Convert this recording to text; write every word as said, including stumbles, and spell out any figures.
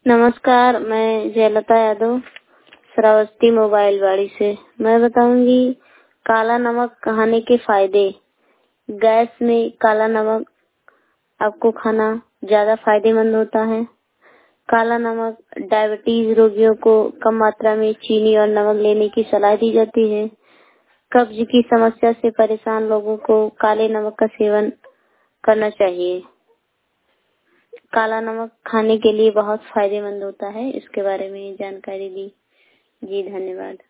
नमस्कार, मैं जयलता यादव श्रावस्ती मोबाइल वाड़ी से। मैं बताऊंगी काला नमक खाने के फायदे। गैस में काला नमक आपको खाना ज्यादा फायदेमंद होता है। काला नमक डायबिटीज रोगियों को कम मात्रा में चीनी और नमक लेने की सलाह दी जाती है। कब्ज की समस्या से परेशान लोगों को काले नमक का सेवन करना चाहिए। काला नमक खाने के लिए बहुत फायदेमंद होता है, इसके बारे में जानकारी दी। जी धन्यवाद।